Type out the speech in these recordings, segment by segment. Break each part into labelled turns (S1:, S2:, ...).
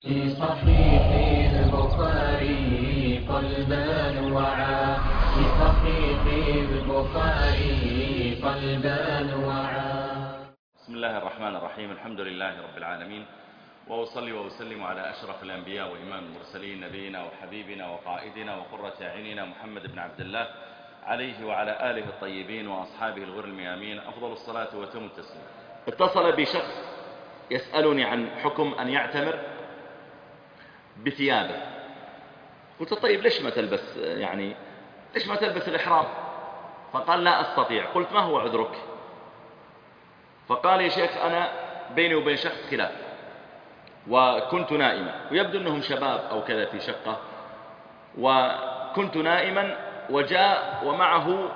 S1: في صحيح البخاري قلبان وعا في صحيح البخاري قلبان وعا.
S2: بسم الله الرحمن الرحيم. الحمد لله رب العالمين، وأصلي وأسلم على أشرف الأنبياء وإمام المرسلين نبينا وحبيبنا وقائدنا وقرة أعيننا محمد بن عبد الله عليه وعلى آله الطيبين وأصحابه الغر الميامين أفضل الصلاة وتم التسليم. اتصل بشخص يسألني عن حكم أن يعتمر بثيابه. قلت طيب ليش ما تلبس ليش ما تلبس الإحرام؟ فقال لا أستطيع. قلت ما هو عذرك؟ فقال يا شيخ أنا بيني وبين شخص خلاف وكنت نائما، ويبدو أنهم شباب أو كذا في شقة، وكنت نائما وجاء ومعه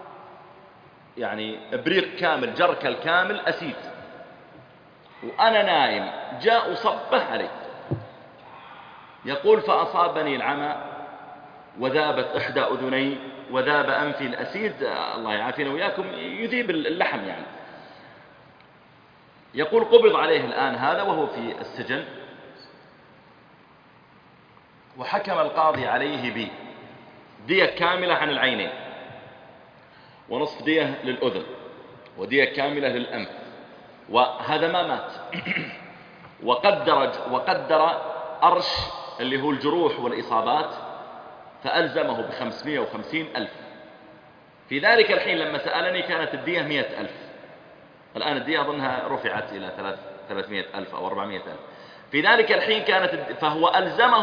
S2: إبريق كامل، جركل كامل أسيد، وأنا نائم، جاء وصبه علي. يقول فأصابني العمى وذابت إحدى أذني وذاب أنفي. الأسيد الله يعافينا وياكم يذيب اللحم يقول قبض عليه الآن هذا وهو في السجن، وحكم القاضي عليه بدية كاملة عن العينين، ونصف دية للأذن، ودية كاملة للأنف، وهذا ما مات. وقدر أرش اللي هو الجروح والإصابات، فألزمه ب550,000. في ذلك الحين لما سألني كانت الدية 100,000، الآن الدية أظنها رفعت إلى 300,000 أو 400,000. في ذلك الحين فهو ألزمه،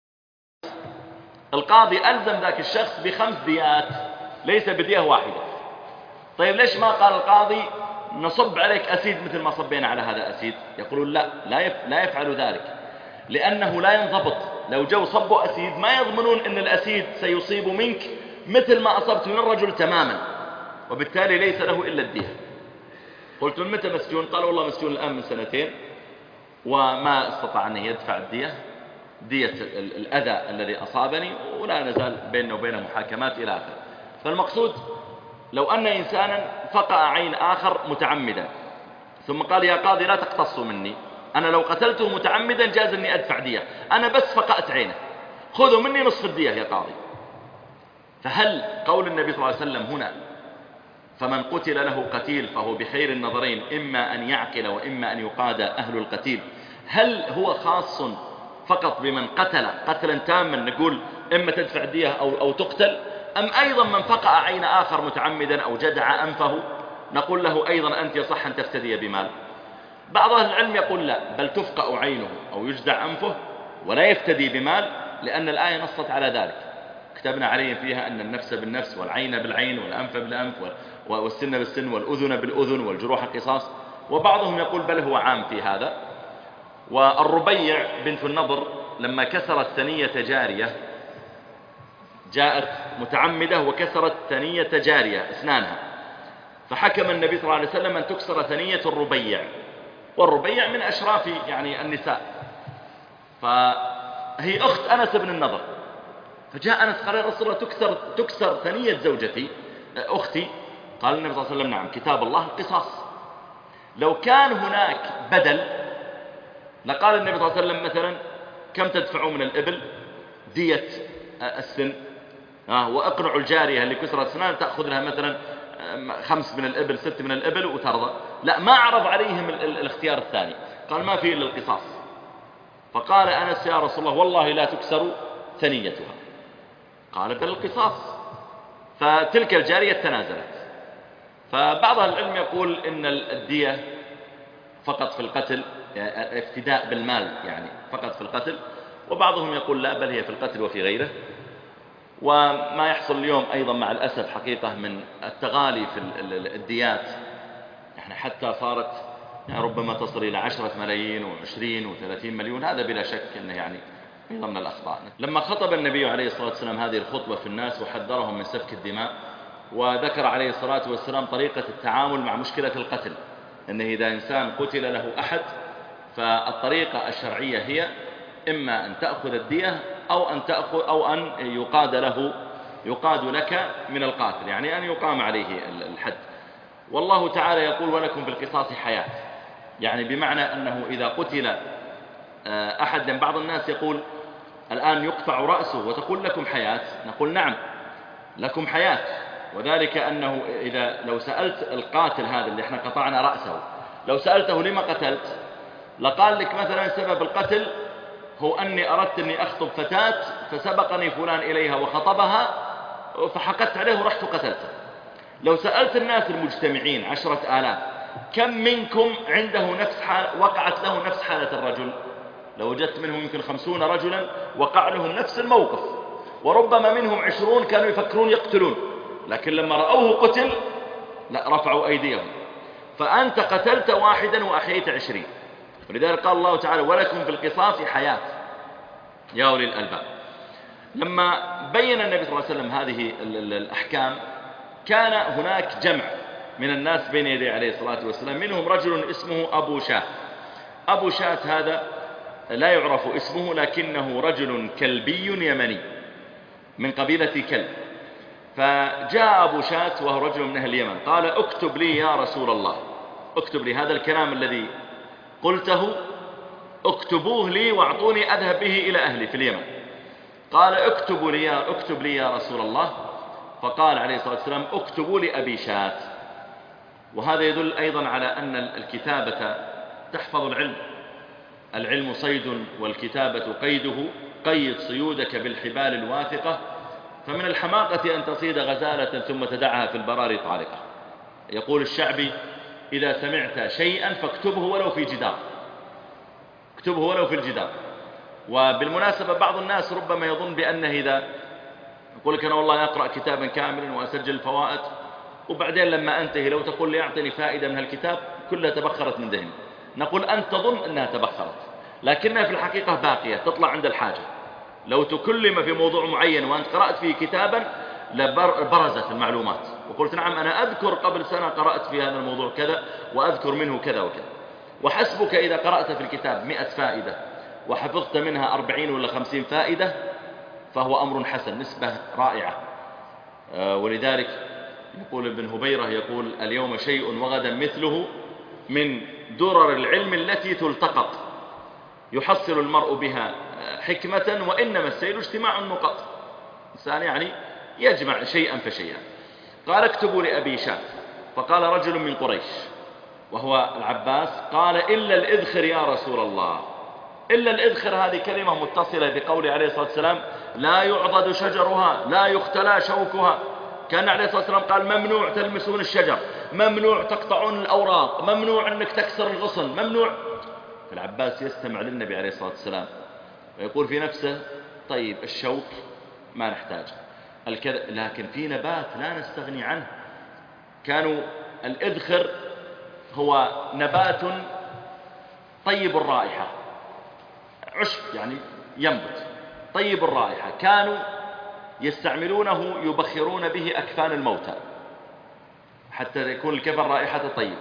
S2: القاضي ألزم ذاك الشخص ب5 ديات ليس بدية واحدة. طيب ليش ما قال القاضي نصب عليك أسيد مثل ما صبينا على هذا أسيد؟ يقولون لا يفعل ذلك، لأنه لا ينضبط. لو جو صبوا أسيد ما يضمنون أن الأسيد سيصيب منك مثل ما أصبت من الرجل تماما، وبالتالي ليس له إلا الدية. قلت من متى مسجون؟ قال والله مسجون الآن من 2 وما استطاع أن يدفع دية الأذى الذي أصابني، ولا نزال بيننا وبين محاكمات إلى آخره. فالمقصود لو أن إنسانا فقع عين آخر متعمدا ثم قال يا قاضي لا تقتصوا مني، أنا لو قتلته متعمدا جاز أني أدفع دية، أنا بس فقأت عينه، خذوا مني نصف الدية يا قاضي. فهل قول النبي صلى الله عليه وسلم هنا فمن قتل له قتيل فهو بخير النظرين، إما أن يعقل وإما أن يقاد أهل القتيل، هل هو خاص فقط بمن قتل قتلا تاما نقول إما تدفع دية أو تقتل، أم أيضا من فقع عين آخر متعمدا أو جدع أنفه نقول له أيضا أنت يصح أن تفتدي بمال؟ بعض أهل العلم يقول لا، بل تفقع عينه أو يجدع أنفه ولا يفتدي بمال، لأن الآية نصت على ذلك. كتبنا عليهم فيها أن النفس بالنفس والعين بالعين والأنف بالأنف والسن بالسن والأذن بالأذن والجروح قصاص. وبعضهم يقول بل هو عام في هذا. والربيع بنت النضر لما كسرت ثنية جارية، جاءت متعمدة وكسرت ثنية جارية أسنانها، فحكم النبي صلى الله عليه وسلم أن تكسر ثنية الربيع، والربيع من أشراف النساء، فهي أخت أنس بن النضر. فجاء أنس قال يا رسول الله تكسر ثنية زوجتي أختي. قال النبي صلى الله عليه وسلم نعم، كتاب الله القصاص. لو كان هناك بدل لقال النبي صلى الله عليه وسلم مثلا كم تدفعون من الإبل دية السن، وأقنعوا الجارية اللي كسرت سنان تأخذ لها مثلا 5 من الإبل 6 من الإبل وترضى. لا، ما عرض عليهم الاختيار الثاني، قال ما فيه إلا القصاص. فقال أنس يا رسول الله والله لا تكسر ثنيتها. قال بل القصاص. فتلك الجارية تنازلت. فبعض العلم يقول إن الدية فقط في القتل، افتداء بالمال فقط في القتل، وبعضهم يقول لا، بل هي في القتل وفي غيره. وما يحصل اليوم أيضا مع الأسف حقيقة من التغالي في الديات، حتى صارت ربما تصل إلى 10 ملايين و20 و30 مليون، هذا بلا شك أنه أيضا من الأخطاء. لما خطب النبي عليه الصلاة والسلام هذه الخطبة في الناس وحذرهم من سفك الدماء، وذكر عليه الصلاة والسلام طريقة التعامل مع مشكلة القتل، أنه إذا إنسان قتل له أحد فالطريقة الشرعية هي إما أن تأخذ الدية أو أن يقاد لك من القاتل، أن يقام عليه الحد. والله تعالى يقول ولكم في القصاص حياة، بمعنى أنه إذا قتل أحد، لأن بعض الناس يقول الآن يقطع رأسه وتقول لكم حياة، نقول نعم لكم حياة، وذلك أنه لو سألت القاتل هذا اللي احنا قطعنا رأسه، لو سألته لما قتلت، لقال لك مثلا سبب القتل هو أني أردت أني أخطب فتاة فسبقني فلان إليها وخطبها فحقدت عليه ورحت وقتلته. لو سألت الناس المجتمعين 10,000 كم منكم عنده وقعت له نفس حالة الرجل، لو وجدت منهم يمكن 50 رجلا وقع لهم نفس الموقف، وربما منهم 20 كانوا يفكرون يقتلون، لكن لما رأوه قتل لا رفعوا أيديهم. فأنت قتلت واحدا وأحييت 20. ولذلك قال الله تعالى ولكم في القصاص حياة يا أولي الألباب. لما بين النبي صلى الله عليه وسلم هذه الأحكام كان هناك جمع من الناس بين يدي عليه الصلاة والسلام، منهم رجل اسمه أبو شاه. أبو شاه هذا لا يعرف اسمه، لكنه رجل كلبي يمني من قبيلة كلب. فجاء أبو شاه وهو رجل من أهل اليمن، قال اكتب لي يا رسول الله، اكتب لي هذا الكلام الذي قلته، اكتبوه لي واعطوني أذهب به إلى أهلي في اليمن. قال اكتب لي يا رسول الله. فقال عليه الصلاة والسلام اكتبوا لأبي شاه. وهذا يدل أيضا على أن الكتابة تحفظ العلم. العلم صيد والكتابة قيده، قيد صيودك بالحبال الواثقة، فمن الحماقة أن تصيد غزالة ثم تدعها في البراري طالقة. يقول الشعبي إذا سمعت شيئا فاكتبه ولو في جدار، اكتبه ولو في الجدار. وبالمناسبة بعض الناس ربما يظن بأنه إذا يقول لك أنا والله أقرأ كتابا كاملا وأسجل الفوائد، وبعدين لما أنتهي لو تقول لي أعطني فائدة من هالكتاب كلها تبخرت من ذهني، نقول أنت تظن أنها تبخرت، لكنها في الحقيقة باقية تطلع عند الحاجة. لو تكلم في موضوع معين وأنت قرأت فيه كتابا لبرزت المعلومات، وقلت نعم أنا أذكر قبل سنة قرأت في هذا الموضوع كذا وأذكر منه كذا وكذا. وحسبك إذا قرأت في الكتاب 100 فائدة وحفظت منها 40 ولا 50 فائدة فهو أمر حسن، نسبة رائعة. ولذلك يقول ابن هبيرة يقول اليوم شيء وغدا مثله من درر العلم التي تلتقط، يحصل المرء بها حكمة وإنما السير اجتماع النقط. إنسان يعني يجمع شيئا فشيئا. قال اكتبوا لأبي شاه. فقال رجل من قريش وهو العباس قال إلا الإذخر يا رسول الله. إلا الإذخر هذه كلمة متصلة بقوله عليه الصلاة والسلام لا يعضد شجرها لا يختلى شوكها. كان عليه الصلاة والسلام قال ممنوع تلمسون الشجر، ممنوع تقطعون الأوراق، ممنوع أنك تكسر الغصن، ممنوع. فالعباس يستمع للنبي عليه الصلاة والسلام ويقول في نفسه طيب الشوك ما نحتاج، لكن في نبات لا نستغني عنه. كانوا الإذخر هو نبات طيب الرائحة، عشب يعني ينبت طيب الرائحة، كانوا يستعملونه يبخرون به أكفان الموتى حتى يكون الكفن رائحة طيبة.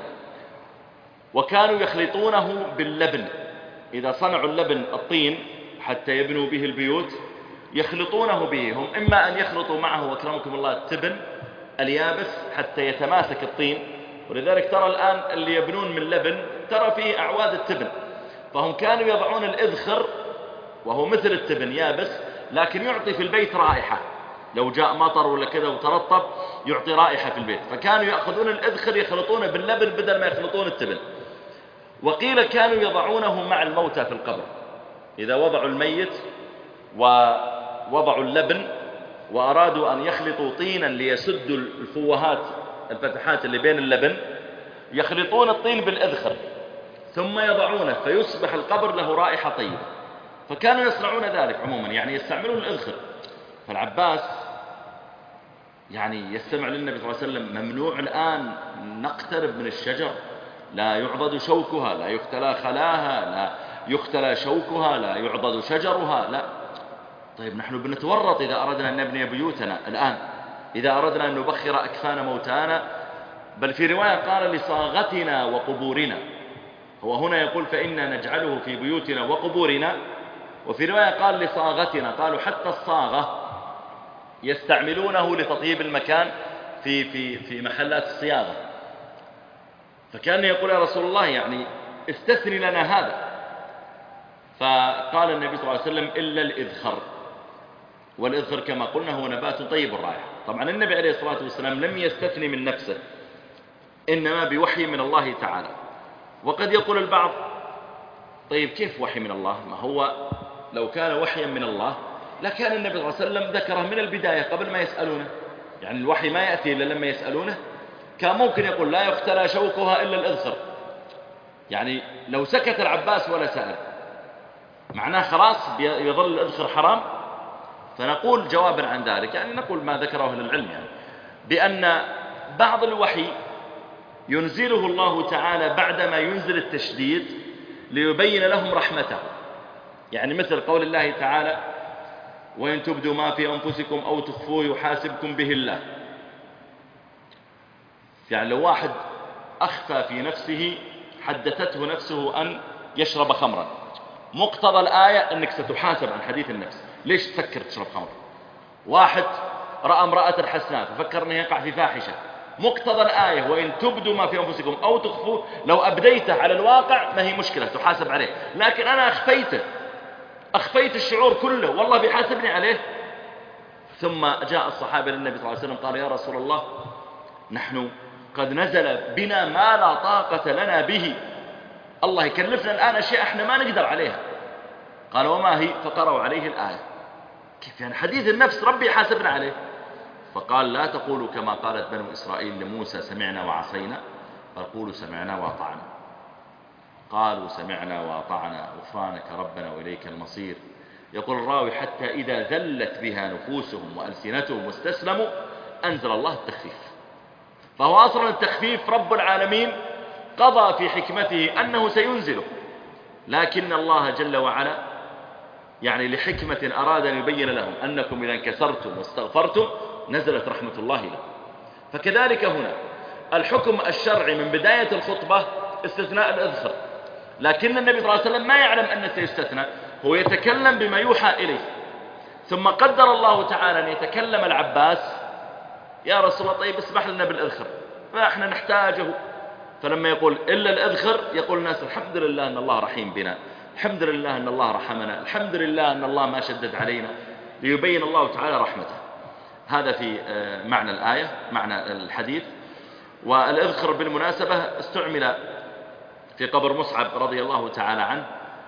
S2: وكانوا يخلطونه باللبن، إذا صنعوا اللبن الطين حتى يبنوا به البيوت يخلطونه به. هم إما أن يخلطوا معه أكرمكم الله التبن اليابس حتى يتماسك الطين، ولذلك ترى الآن اللي يبنون من لبن ترى فيه أعواد التبن. فهم كانوا يضعون الإذخر وهو مثل التبن يابس لكن يعطي في البيت رائحة، لو جاء مطر ولا كذا وترطب يعطي رائحة في البيت. فكانوا يأخذون الإذخر يخلطونه باللبن بدل ما يخلطون التبن. وقيل كانوا يضعونه مع الموتى في القبر، إذا وضعوا الميت ووضعوا اللبن وأرادوا أن يخلطوا طينا ليسدوا الفوهات الفتحات اللي بين اللبن يخلطون الطين بالإذخر ثم يضعونه فيصبح القبر له رائحة طيبة. فكانوا يصنعون ذلك عموما، يعني يستعملون الإذخر. فالعباس يعني يستمع للنبي صلى الله عليه وسلم ممنوع الآن نقترب من الشجر، لا يعضد شوكها لا يختلى خلاها لا يختلى شوكها لا يعضد شجرها لا. طيب نحن بنتورط إذا أردنا أن نبني بيوتنا الآن، إذا أردنا أن نبخر أكفان موتانا. بل في رواية قال لصاغتنا وقبورنا، هو هنا يقول فإنا نجعله في بيوتنا وقبورنا، وفي رواية قال لصاغتنا، قالوا حتى الصاغة يستعملونه لتطيب المكان في محلات الصياغة. فكان يقول يا رسول الله يعني استثني لنا هذا. فقال النبي صلى الله عليه وسلم إلا الإذخر. والإذخر كما قلنا هو نبات طيب الرائحة. طبعا النبي عليه الصلاة والسلام لم يستثني من نفسه، إنما بوحي من الله تعالى. وقد يقول البعض طيب كيف وحي من الله؟ ما هو لو كان وحيا من الله لكان النبي صلى الله عليه وسلم ذكره من البداية قبل ما يسألونه، يعني الوحي ما يأتي إلا لما يسألونه. كان ممكن يقول لا يختلى شوكها إلا الإذخر، يعني لو سكت العباس ولا سأل معناه خلاص يظل الإذخر حرام. فنقول جوابا عن ذلك، يعني نقول ما ذكره أهل العلم، يعني بأن بعض الوحي ينزله الله تعالى بعدما ينزل التشديد ليبين لهم رحمته، يعني مثل قول الله تعالى وإن تبدوا ما في أنفسكم أو تخفوه يحاسبكم به الله. يعني لو واحد أخفى في نفسه حدثته نفسه أن يشرب خمرا، مقتضى الآية أنك ستحاسب عن حديث النفس. ليش تفكر تشرب خمر؟ واحد رأى امرأة حسناء ففكر أنه يقع في فاحشة، مقتضى الآية وإن تبدوا ما في أنفسكم أو تخفوه، لو أبديته على الواقع ما هي مشكلة تحاسب عليه، لكن أنا أخفيت الشعور كله والله بيحاسبني عليه. ثم جاء الصحابة للنبي صلى الله عليه وسلم قال يا رسول الله نحن قد نزل بنا ما لا طاقة لنا به، الله يكلفنا الآن أشياء احنا ما نقدر عليها. قال وما هي؟ فقرأوا عليه الآية. كيف يعني حديث النفس ربي يحاسبنا عليه؟ فقال لا تقولوا كما قالت بنو إسرائيل لموسى سمعنا وعصينا، بل قولوا سمعنا وأطعنا. قالوا سمعنا وأطعنا غفرانك ربنا وإليك المصير. يقول الراوي حتى إذا ذلت بها نفوسهم وألسنتهم واستسلموا أنزل الله التخفيف. فهو أصلا التخفيف رب العالمين قضى في حكمته أنه سينزله، لكن الله جل وعلا يعني لحكمة أراد أن يبين لهم أنكم إذا انكسرتم واستغفرتم نزلت رحمة الله لهم. فكذلك هنا الحكم الشرعي من بداية الخطبة استثناء الإذخر، لكن النبي صلى الله عليه وسلم ما يعلم أنه سيستثنى، هو يتكلم بما يوحى إليه. ثم قدر الله تعالى أن يتكلم العباس يا رسول الله طيب اسمح لنا بالإذخر فإحنا نحتاجه. فلما يقول إلا الإذخر يقول الناس الحمد لله أن الله رحيم بنا، الحمد لله أن الله رحمنا، الحمد لله أن الله ما شدد علينا، ليبين الله تعالى رحمته. هذا في معنى الآية، معنى الحديث. والإذخر بالمناسبة استعمل في قبر مصعب رضي الله تعالى عنه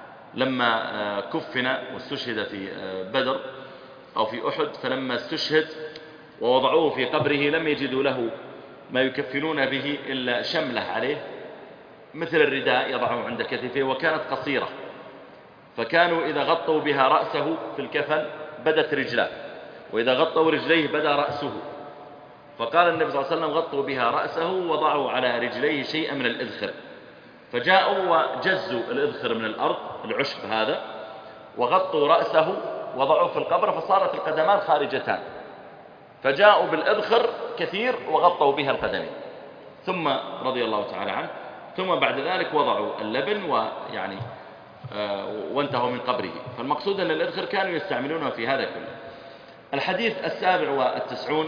S2: لما كفن واستشهد في بدر أو في أحد، فلما استشهد ووضعوه في قبره لم يجدوا له ما يكفنون به إلا شملة عليه مثل الرداء يضعه عند كتفه، وكانت قصيرة، فكانوا إذا غطوا بها رأسه في الكفن بدت رجلاه، وإذا غطوا رجليه بدا رأسه. فقال النبي صلى الله عليه وسلم غطوا بها رأسه وضعوا على رجليه شيئا من الإذخر، فجاءوا وجزوا الإذخر من الأرض العشب هذا وغطوا رأسه وضعوه في القبر، فصارت القدمان خارجتان، فجاءوا بالإذخر كثير وغطوا بها القدمين. ثم رضي الله تعالى عنه ثم بعد ذلك وضعوا اللبن ويعني وانتهوا من قبره. فالمقصود أن الإذخر كانوا يستعملونه في هذا كله. الحديث 97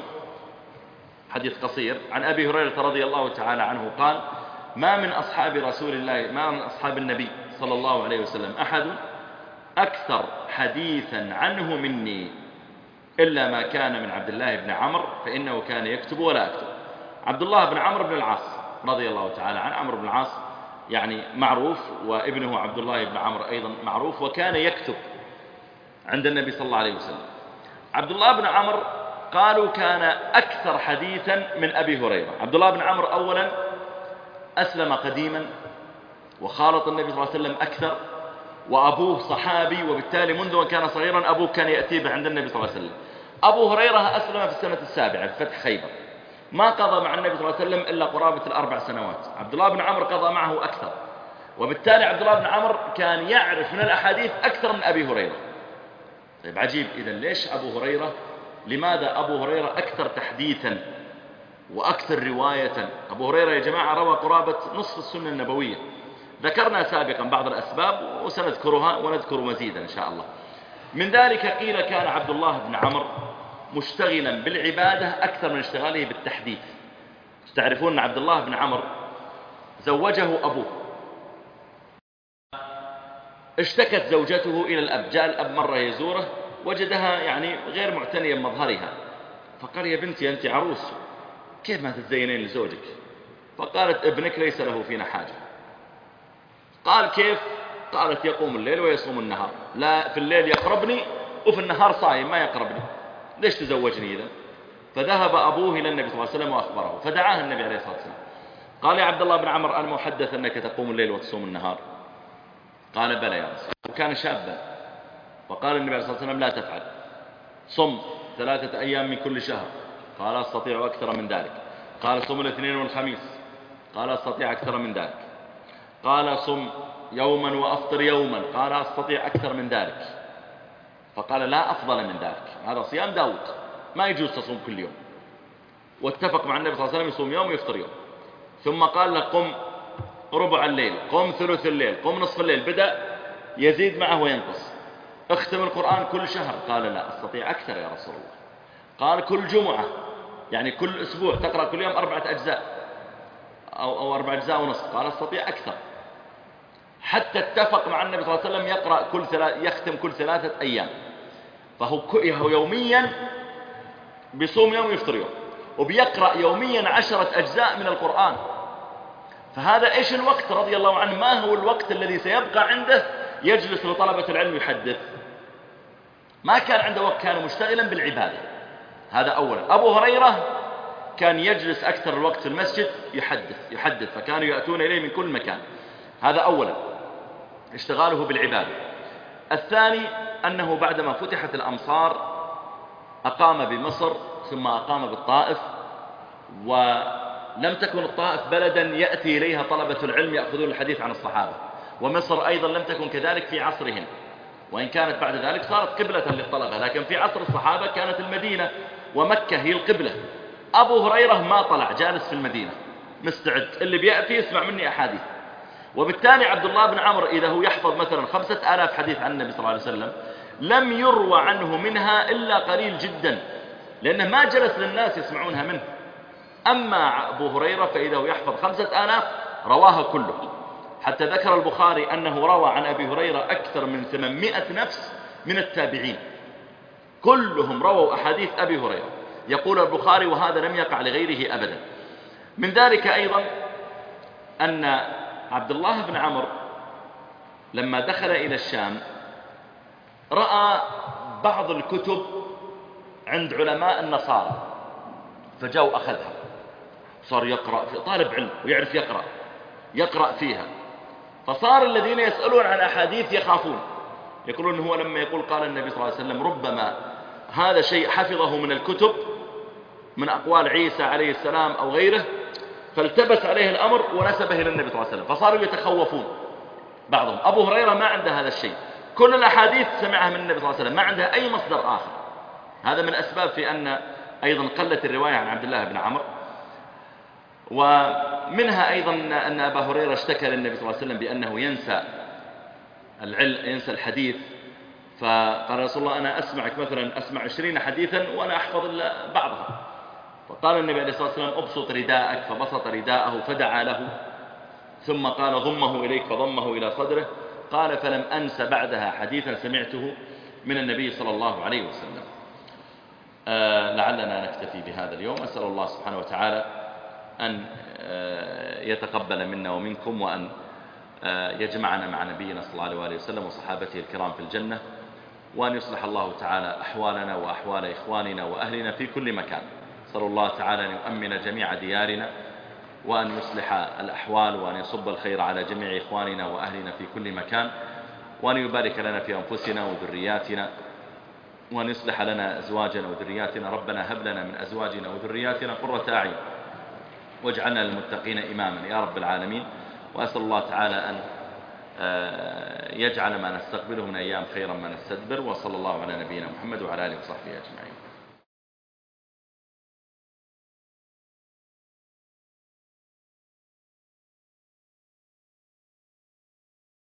S2: حديث قصير عن أبي هريرة رضي الله تعالى عنه قال ما من أصحاب رسول الله ما من أصحاب النبي صلى الله عليه وسلم أحد أكثر حديثا عنه مني إلا ما كان من عبد الله بن عمرو فإنه كان يكتب ولا أكتب. عبد الله بن عمرو بن العاص رضي الله تعالى عنه، عمرو بن العاص يعني معروف، وابنه عبد الله بن عمرو أيضا معروف، وكان يكتب عند النبي صلى الله عليه وسلم. عبد الله بن عمرو قالوا كان أكثر حديثا من أبي هريرة. عبد الله بن عمرو أولا أسلم قديما وخالط النبي صلى الله عليه وسلم أكثر، وأبوه صحابي، وبالتالي منذ أن كان صغيرا أبوه كان يأتي به عند النبي صلى الله عليه وسلم. أبو هريرة أسلم في السنة 7 في فتح خيبر، ما قضى مع النبي صلى الله عليه وسلم إلا قرابة 4 سنوات. عبد الله بن عمرو قضى معه أكثر، وبالتالي عبد الله بن عمرو كان يعرف من الأحاديث أكثر من أبي هريرة. طيب عجيب، إذن ليش أبو هريرة؟ لماذا أبو هريرة أكثر تحديثا وأكثر رواية؟ أبو هريرة يا جماعة روى قرابة نصف السنة النبوية. ذكرنا سابقا بعض الأسباب وسنذكرها ونذكر مزيدا إن شاء الله. من ذلك قيل كان عبد الله بن عمرو مشتغلا بالعبادة أكثر من اشتغاله بالتحديث. تعرفون أن عبد الله بن عمرو زوجه أبوه، اشتكت زوجته إلى الأب، جاء الأب مرة يزوره وجدها يعني غير معتنية بمظهرها، فقال يا بنتي أنت عروس كيف ما تتزينين لزوجك؟ فقالت ابنك ليس له فينا حاجة. قال كيف؟ قالت يقوم الليل ويصوم النهار، لا في الليل يقربني وفي النهار صايم ما يقربني، ليش تزوجني إذا؟ فذهب أبوه إلى النبي صلى الله عليه وسلم وأخبره، فدعاه النبي عليه الصلاة والسلام قال يا عبد الله بن عمرو أنا محدث أنك تقوم الليل وتصوم النهار؟ قال بلى يا رسول الله، وكان شابا. وقال النبي عليه الصلاة والسلام لا تفعل، صم 3 أيام من كل شهر. قال أستطيع أكثر من ذلك. قال صم الاثنين والخميس. قال أستطيع أكثر من ذلك. قال صم يوما وأفطر يوما. قال أستطيع أكثر من ذلك. فقال لا أفضل من ذلك، هذا صيام داود، ما يجوز تصوم كل يوم. واتفق مع النبي صلى الله عليه وسلم يصوم يوم ويفطر يوم. ثم قال له قم ربع الليل، قم ثلث الليل، قم نصف الليل، بدأ يزيد معه وينقص. اختم القرآن كل شهر. قال لا أستطيع أكثر يا رسول الله. قال كل جمعة، يعني كل أسبوع تقرأ كل يوم 4 أجزاء أو 4 أجزاء ونصف. قال أستطيع أكثر. حتى اتفق مع النبي صلى الله عليه وسلم يختم كل 3 أيام. فهو يوميا بيصوم يوم ويفطر يوم، وبيقرأ يوميا 10 أجزاء من القرآن. فهذا إيش الوقت رضي الله عنه؟ ما هو الوقت الذي سيبقى عنده يجلس لطلبة العلم يحدث؟ ما كان عنده وقت، كان مشتغلا بالعبادة. هذا أولا. أبو هريرة كان يجلس أكثر الوقت في المسجد يحدث، فكانوا يأتون إليه من كل مكان. هذا أولا اشتغاله بالعبادة. الثاني أنه بعدما فتحت الأمصار أقام بمصر ثم أقام بالطائف، ولم تكن الطائف بلدا يأتي إليها طلبة العلم يأخذون الحديث عن الصحابة، ومصر أيضا لم تكن كذلك في عصرهم، وإن كانت بعد ذلك صارت قبلة للطلبة، لكن في عصر الصحابة كانت المدينة ومكة هي القبلة. أبو هريرة ما طلع، جالس في المدينة مستعد، اللي بيأتي يسمع مني أحاديث. وبالتالي عبد الله بن عمرو إذا هو يحفظ مثلا 5000 حديث عن النبي صلى الله عليه وسلم، لم يروى عنه منها إلا قليل جدا، لأنه ما جلس للناس يسمعونها منه. أما أبو هريرة فإذا هو يحفظ 5000 رواها كله، حتى ذكر البخاري أنه روى عن أبي هريرة أكثر من 800 نفس من التابعين، كلهم رووا أحاديث أبي هريرة. يقول البخاري وهذا لم يقع لغيره أبدا. من ذلك أيضا أن عبد الله بن عمرو لما دخل إلى الشام رأى بعض الكتب عند علماء النصارى، فجاء أخذها، صار يقرأ، طالب علم ويعرف يقرأ فيها. فصار الذين يسألون عن أحاديث يخافون، يقولون هو لما يقول قال النبي صلى الله عليه وسلم ربما هذا شيء حفظه من الكتب من أقوال عيسى عليه السلام أو غيره، فالتبس عليه الأمر ونسبه إلى النبي صلى الله عليه وسلم، فصاروا يتخوفون بعضهم. أبو هريرة ما عنده هذا الشيء، كل الأحاديث سمعها من النبي صلى الله عليه وسلم، ما عنده أي مصدر آخر. هذا من الأسباب في أن أيضا قلت الرواية عن عبد الله بن عمرو. ومنها أيضا أن أبا هريرة اشتكى للنبي صلى الله عليه وسلم بأنه ينسى الحديث، فقال رسول الله أنا أسمعك مثلا أسمع 20 حديثا وأنا أحفظ إلا بعضها. فقال النبي عليه الصلاة والسلام أبسط رداءك، فبسط رداءه فدعا له، ثم قال ضمه إليك فضمه إلى صدره. قال فلم أنس بعدها حديثا سمعته من النبي صلى الله عليه وسلم. لعلنا نكتفي بهذا اليوم. أسأل الله سبحانه وتعالى أن يتقبل منا ومنكم، وأن يجمعنا مع نبينا صلى الله عليه وسلم وصحابته الكرام في الجنة، وأن يصلح الله تعالى أحوالنا وأحوال إخواننا وأهلنا في كل مكان. أسأل الله تعالى أن يؤمن جميع ديارنا، وأن يصلح الأحوال، وأن يصب الخير على جميع إخواننا وأهلنا في كل مكان، وأن يبارك لنا في أنفسنا وذرياتنا، وأن يصلح لنا أزواجنا وذرياتنا. ربنا هب لنا من أزواجنا وذرياتنا قرة أعين واجعلنا للمتقين إماما يا رب العالمين. وأسأل الله تعالى أن يجعل ما نستقبله من أيام خيرا ما نستدبر. وصلى الله على نبينا محمد وعلى آله وصحبه أجمعين.